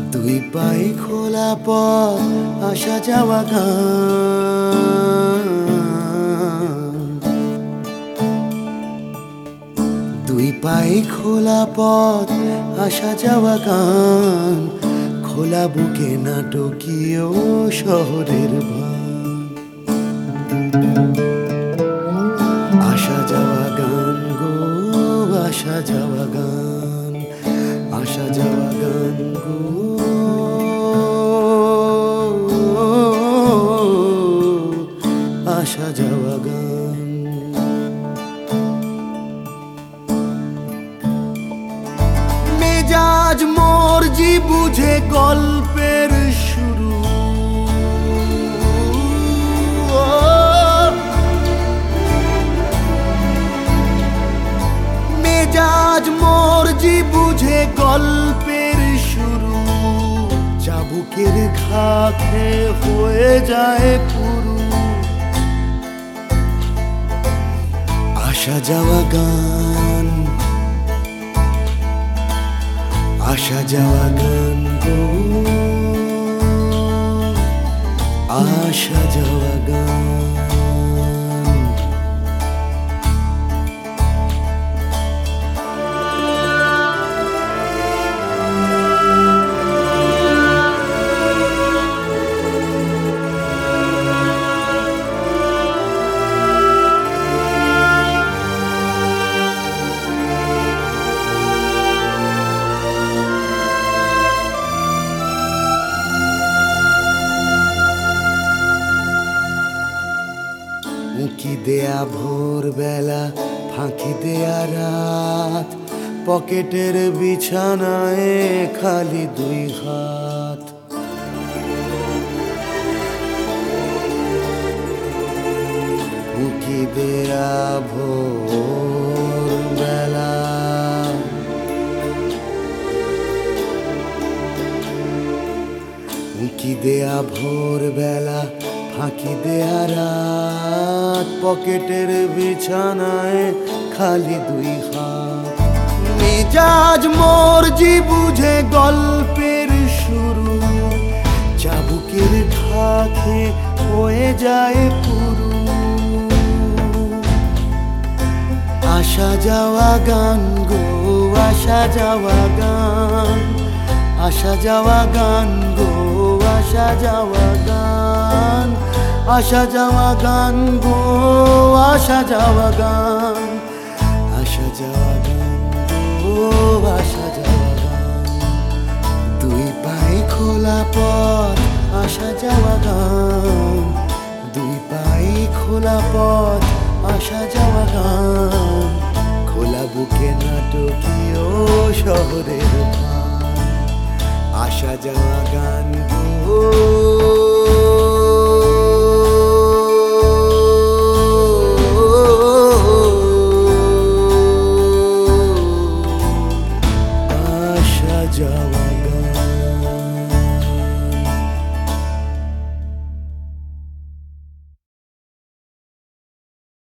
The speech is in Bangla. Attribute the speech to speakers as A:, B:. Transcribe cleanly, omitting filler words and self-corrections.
A: দুই পায়ে খোলা পথ আসা যাওয়া গান, দুই পায়ে খোলা পথ আসা যাওয়া গান, খোলা বুকে নাটকীয় শহরের ভান। আসা যাওয়া গান গো, আসা যাওয়া গান, আসা যাওয়া গান গো, আসা যাওয়া গান। মেজাজ মর্জি বুঝে গল্পের শুরু, মেজাজ মর্জি বুঝে গল্পের শুরু, চাবুকের ঘাতে হয়ে যায় পুরু। আসা যাওয়া গান, আসা যাওয়া গান গো, আসা যাওয়া গান। উঁকি দেয়া ভোরবেলা, ফাঁকি দেয়া রাত, পকেটের বিছানায় খালি দুই হাত। উঁকি দেয়া ভোরবেলা, উঁকি দেয়া ভোরবেলা, ফাঁকি দেয়া রাত, পকেটের বিছানায় খালি দুই হাত। মেজাজ মর্জি বুঝে গল্পের শুরু, চাবুকের ঘাতে হয়ে যায় পুরু। আসা যাওয়া গান গো, আসা যাওয়া গান, আসা যাওয়া গান গো, আসা যাওয়া গান, আসা যাওয়া গান গো, আসা যাওয়া গান, আসা যাওয়া গান গো, আসা যাওয়া গান। দুই পায়ে খোলা পথ আসা যাওয়া গান, দুই পায়ে খোলা পথ আসা যাওয়া গান, খোলা বুকে নাটকীয় শহরের ভান। আসা যাওয়া গান গো।